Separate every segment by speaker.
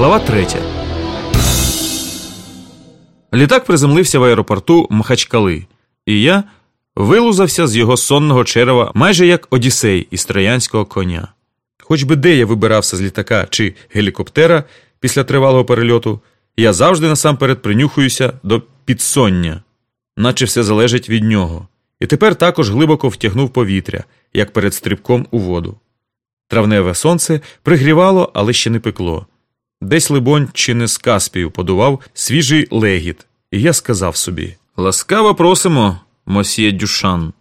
Speaker 1: Глава 3. Літак приземлився в аеропорту Махачкали, і я вилузався з його сонного черева майже як Одіссей із троянського коня. Хоч би де я вибирався з літака чи гелікоптера після тривалого перельоту, я завжди насамперед принюхуюся до підсоння, наче все залежить від нього. І тепер також глибоко втягнув повітря, як перед стрибком у воду. Травневе сонце пригрівало, але ще не пекло. Десь, либонь, чи не з Каспію подував свіжий легіт, і я сказав собі: «Ласкаво просимо, мосьє Дюшан.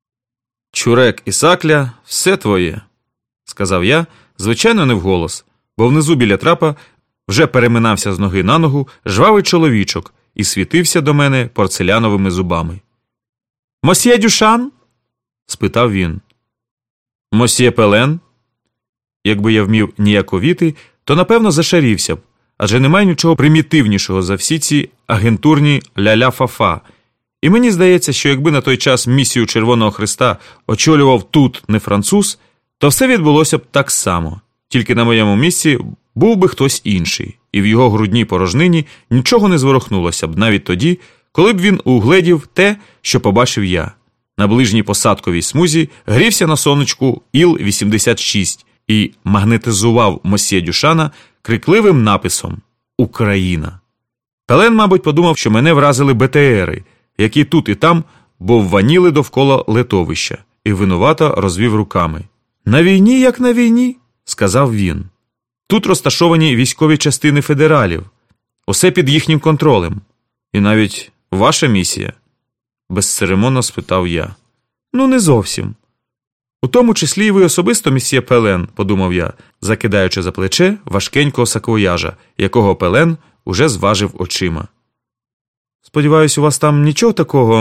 Speaker 1: Чурек і сакля – все твоє», – сказав я, звичайно, не вголос, бо внизу біля трапа вже переминався з ноги на ногу жвавий чоловічок і світився до мене порцеляновими зубами. «Мосьє Дюшан?» – спитав він. «Мосьє Пелен?» Якби я вмів ніяковіти, то, напевно, зашарівся б, адже немає нічого примітивнішого за всі ці агентурні ля-ля-фа-фа. І мені здається, що якби на той час місію Червоного Хреста очолював тут не француз, то все відбулося б так само. Тільки на моєму місці був би хтось інший, і в його грудній порожнині нічого не зворухнулося б навіть тоді, коли б він угледів те, що побачив я. На ближній посадковій смузі грівся на сонечку Іл-86 і магнетизував мосьє Дюшана крикливим написом «Україна». Пелен, мабуть, подумав, що мене вразили БТРи, які тут і там бовваніли довкола летовища, і винувато розвів руками. «На війні, як на війні», – сказав він. «Тут розташовані військові частини федералів. Усе під їхнім контролем. І навіть ваша місія?» – безцеремонно спитав я. «Ну, не зовсім. У тому числі і ви особисто, місьє Пелен», – подумав я, закидаючи за плече важкенького саквояжа, якого Пелен уже зважив очима. «Сподіваюсь, у вас там нічого такого,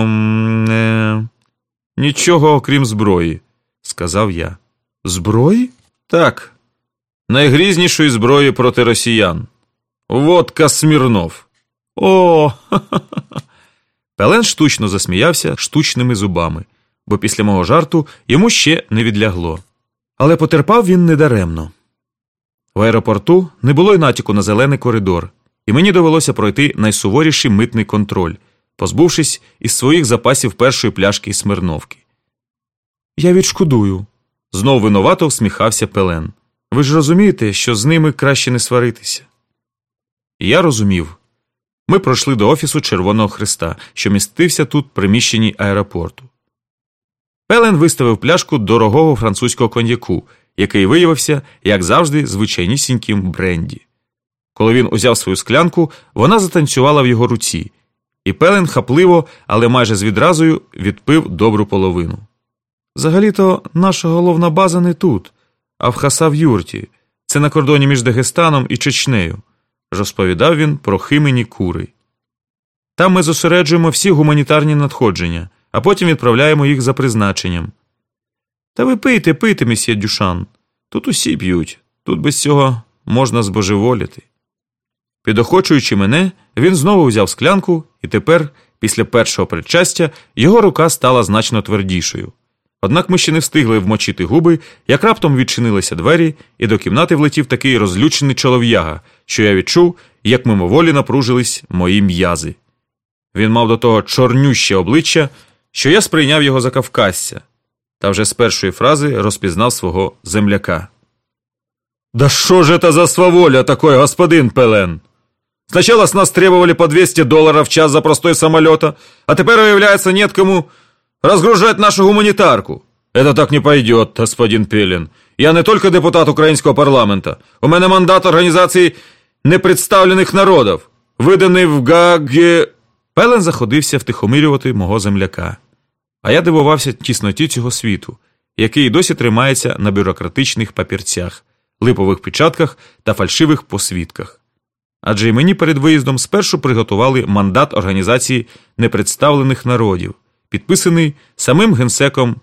Speaker 1: «Нічого, окрім зброї», – сказав я. «Зброї?» «Так. Найгрізнішої зброї проти росіян. Водка Смірнов». «О, ха-ха-ха». Пелен штучно засміявся штучними зубами, бо після мого жарту йому ще не відлягло. Але потерпав він недаремно. В аеропорту не було й натяку на зелений коридор, і мені довелося пройти найсуворіший митний контроль, позбувшись із своїх запасів першої пляшки Смирновки. «Я відшкодую», – знов винувато всміхався Пелен. «Ви ж розумієте, що з ними краще не сваритися?» І я розумів. Ми пройшли до офісу Червоного Хреста, що містився тут в приміщенні аеропорту. Пелен виставив пляшку дорогого французького коньяку, який виявився, як завжди, звичайнісіньким бренді. Коли він узяв свою склянку, вона затанцювала в його руці, і Пелен хапливо, але майже з відразою відпив добру половину. «Взагалі-то наша головна база не тут, а в Хасавюрті. Це на кордоні між Дагестаном і Чечнею», – розповідав він про Химені Кури. «Там ми зосереджуємо всі гуманітарні надходження, а потім відправляємо їх за призначенням». «Та ви пийте, місьє Дюшан. Тут усі п'ють, тут без цього можна збожеволіти». Підохочуючи мене, він знову взяв склянку, і тепер, після першого причастя, його рука стала значно твердішою. Однак ми ще не встигли вмочити губи, як раптом відчинилися двері, і до кімнати влетів такий розлючений чолов'яга, що я відчув, як мимоволі напружились мої м'язи. Він мав до того чорнюще обличчя, що я сприйняв його за кавказця, та вже з першої фрази розпізнав свого земляка. «Да что же это за сваволя такой, господин Пелен? Сначала с нас требовали по $200 в час за простой самолета, а теперь, выявляется, нет кому разгружать нашу гуманитарку. Это так не пойдет, господин Пелен. Я не только депутат українського парламента. У мене мандат Організації непредставлених народів, виданий в Гагі...» Пелен заходився втихомирювати мого земляка. А я дивувався тісноті цього світу, який досі тримається на бюрократичних папірцях, липових печатках та фальшивих посвідках. Адже й мені перед виїздом спершу приготували мандат Організації непредставлених народів, підписаний самим генсеком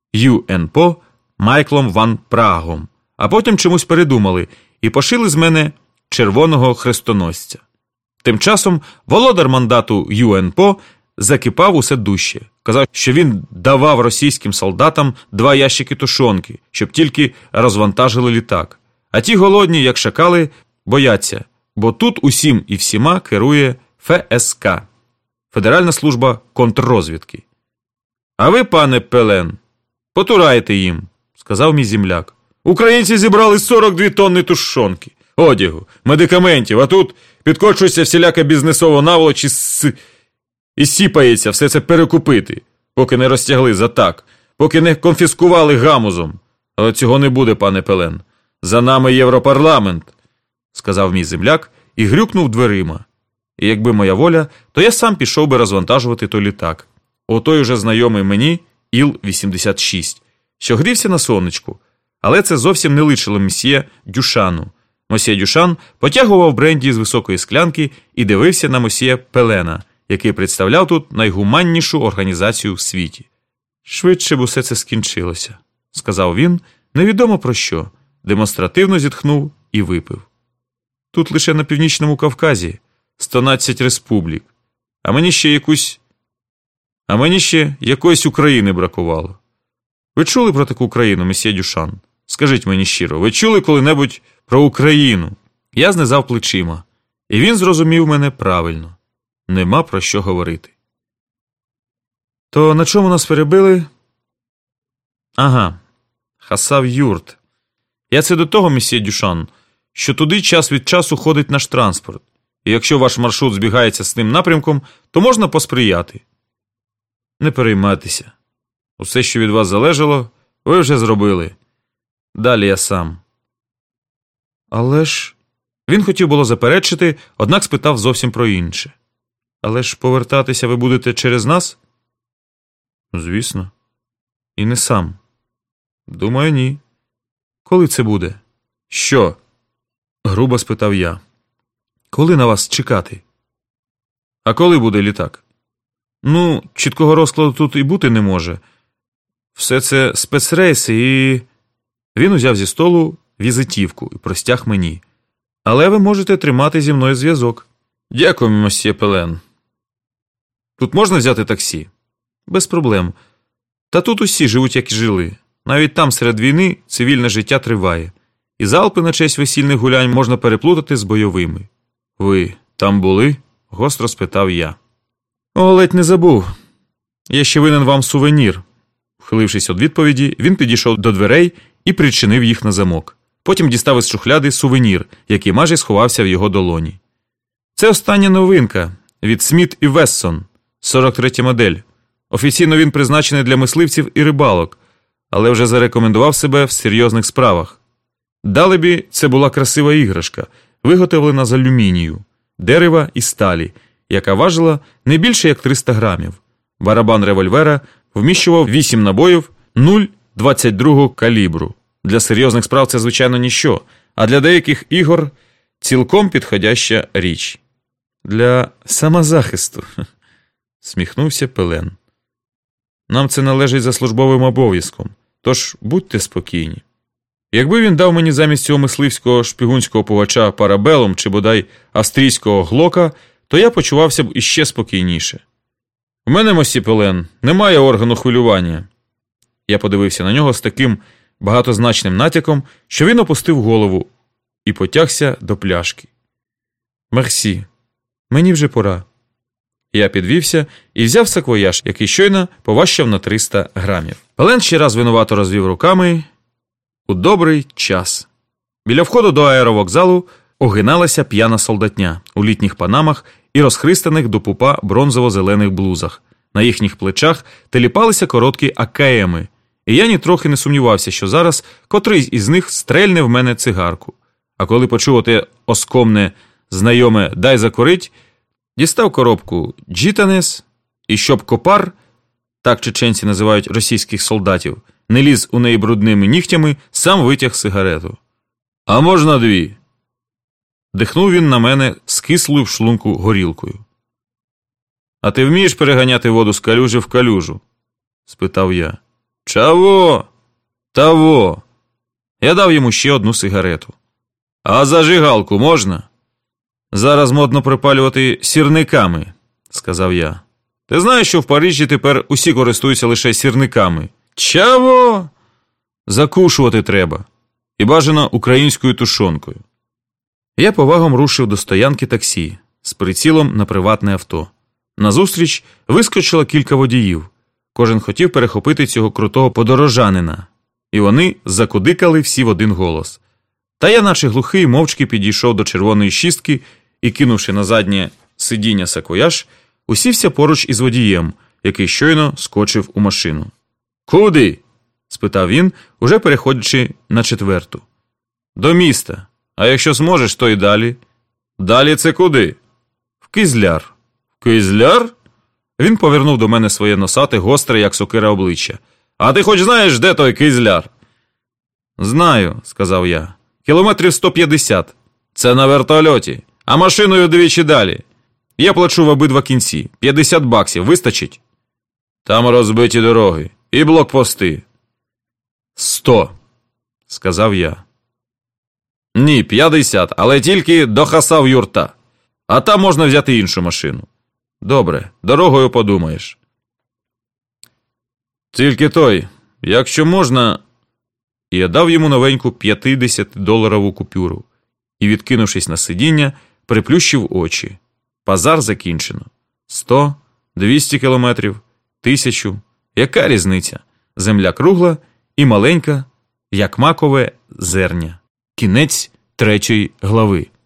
Speaker 1: ЮНПО Майклом Ван Прагом, а потім чомусь передумали і пошили з мене червоного хрестоносця. Тим часом володар мандату ЮНПО закипав усе дужче. Казав, що він давав російським солдатам 2 ящики тушонки, щоб тільки розвантажили літак. А ті голодні, як шакали, бояться, Бо тут усім і всіма керує ФСК – Федеральна служба контррозвідки. А ви, пане Пелен, потурайте їм, сказав мій земляк. Українці зібрали 42 тонни тушонки, одягу, медикаментів, а тут підкочується всіляка бізнесова наволоч і сіпається все це перекупити, поки не розтягли за так, поки не конфіскували гамузом. Але цього не буде, пане Пелен. За нами Європарламент, сказав мій земляк і грюкнув дверима. І якби моя воля, то я сам пішов би розвантажувати той літак. Отой уже знайомий мені Іл-86, що грівся на сонечку. Але це зовсім не личило месьє Дюшану. Месьє Дюшан потягував бренді з високої склянки і дивився на месьє Пелена, який представляв тут найгуманнішу організацію в світі. «Швидше б усе це скінчилося», – сказав він, невідомо про що, демонстративно зітхнув і випив. «Тут лише на Північному Кавказі 112 республік, а мені ще якоїсь України бракувало. Ви чули про таку країну, месьє Дюшан? Скажіть мені щиро, ви чули коли-небудь про Україну?» Я знизав плечима, і він зрозумів мене правильно. Нема про що говорити. «То на чому нас перебили?» «Ага, Хасав-Юрт. Я це до того, месьє Дюшан, що туди час від часу ходить наш транспорт. І якщо ваш маршрут збігається з тим напрямком, то можна посприяти. Не переймайтеся. Усе, що від вас залежало, ви вже зробили. Далі я сам». «Але ж...» Він хотів було заперечити, однак спитав зовсім про інше. «Але ж повертатися ви будете через нас?» «Звісно. І не сам». «Думаю, ні». «Коли це буде?» «Що?» – грубо спитав я. «Коли на вас чекати?» «А коли буде літак?» «Ну, чіткого розкладу тут і бути не може. Все це спецрейси і...» Він узяв зі столу візитівку і простяг мені. «Але ви можете тримати зі мною зв'язок». «Дякую, месьє Пелен. Тут можна взяти таксі?» «Без проблем. Та тут усі живуть, як і жили. Навіть там, серед війни, цивільне життя триває. І залпи на честь весільних гулянь можна переплутати з бойовими». «Ви там були?» – гостро спитав я. «О, ледь не забув. Я ще винен вам сувенір». Вхилившись від відповіді, він підійшов до дверей і причинив їх на замок. Потім дістав із шухляди сувенір, який майже сховався в його долоні. «Це остання новинка від Сміт і Вессон, 43-я модель. Офіційно він призначений для мисливців і рибалок, але вже зарекомендував себе в серйозних справах. Далебі, це була красива іграшка, виготовлена з алюмінію, дерева і сталі, яка важила не більше як 300 грамів. Барабан револьвера вміщував 8 набоїв 0,22 калібру. Для серйозних справ це, звичайно, ніщо, а для деяких ігор цілком підходяща річ». «Для самозахисту», – сміхнувся Пелен. «Нам це належить за службовим обов'язком, тож будьте спокійні. Якби він дав мені замість цього мисливського шпигунського пугача парабелом чи, бодай, австрійського глока, то я почувався б іще спокійніше. У мене, месьє Пелен, немає органу хвилювання». Я подивився на нього з таким багатозначним натяком, що він опустив голову і потягся до пляшки. «Мерсі, мені вже пора». Я підвівся і взяв саквояж, який щойно поважчав на 300 грамів. Пелен ще раз винувато розвів руками. У добрий час. Біля входу до аеровокзалу огиналася п'яна солдатня у літніх панамах і розхристаних до пупа бронзово-зелених блузах. На їхніх плечах теліпалися короткі АКМи, і я нітрохи не сумнівався, що зараз котрийсь із них стрельне в мене цигарку. А коли почув оте оскомне, знайоме «дай закурить», дістав коробку «Джітанес» і щоб копар, так чеченці називають російських солдатів, не ліз у неї брудними нігтями, сам витяг сигарету. «А можна 2?» Дихнув він на мене з кислою в шлунку горілкою. «А ти вмієш переганяти воду з калюжі в калюжу?» – спитав я. «Чаво? Таво?» Я дав йому ще одну сигарету. «А зажигалку можна?» «Зараз модно припалювати сірниками», – сказав я. «Ти знаєш, що в Парижі тепер усі користуються лише сірниками?» «Чаво?» «Закушувати треба. І бажано українською тушонкою». Я повагом рушив до стоянки таксі з прицілом на приватне авто. Назустріч вискочило кілька водіїв. Кожен хотів перехопити цього крутого подорожанина. І вони закудикали всі в один голос. Та я, наче глухий, мовчки підійшов до червоної шістки і, кинувши на заднє сидіння саквояж, усівся поруч із водієм, який щойно скочив у машину. «Куди?» – спитав він, уже переходячи на четверту. «До міста. А якщо зможеш, то й далі». «Далі це куди?» «В Кизляр». «В Кизляр?» Він повернув до мене своє носате, гостре, як сокира, обличчя. «А ти хоч знаєш, де той Кизляр?» «Знаю», – сказав я. «Кілометрів 150. Це на вертольоті. А машиною двічі далі. Я плачу в обидва кінці. $50 вистачить?» «Там розбиті дороги. І блокпости». «100», – сказав я. «Ні, 50, але тільки до Хасав-Юрта. А там можна взяти іншу машину». «Добре, дорогою подумаєш». «Тільки той, якщо можна...» І я дав йому новеньку $50 купюру і, відкинувшись на сидіння, приплющив очі. Базар закінчено. 100, 200 кілометрів, 1000. Яка різниця? Земля кругла і маленька, як макове зерня. Кінець 3 глави.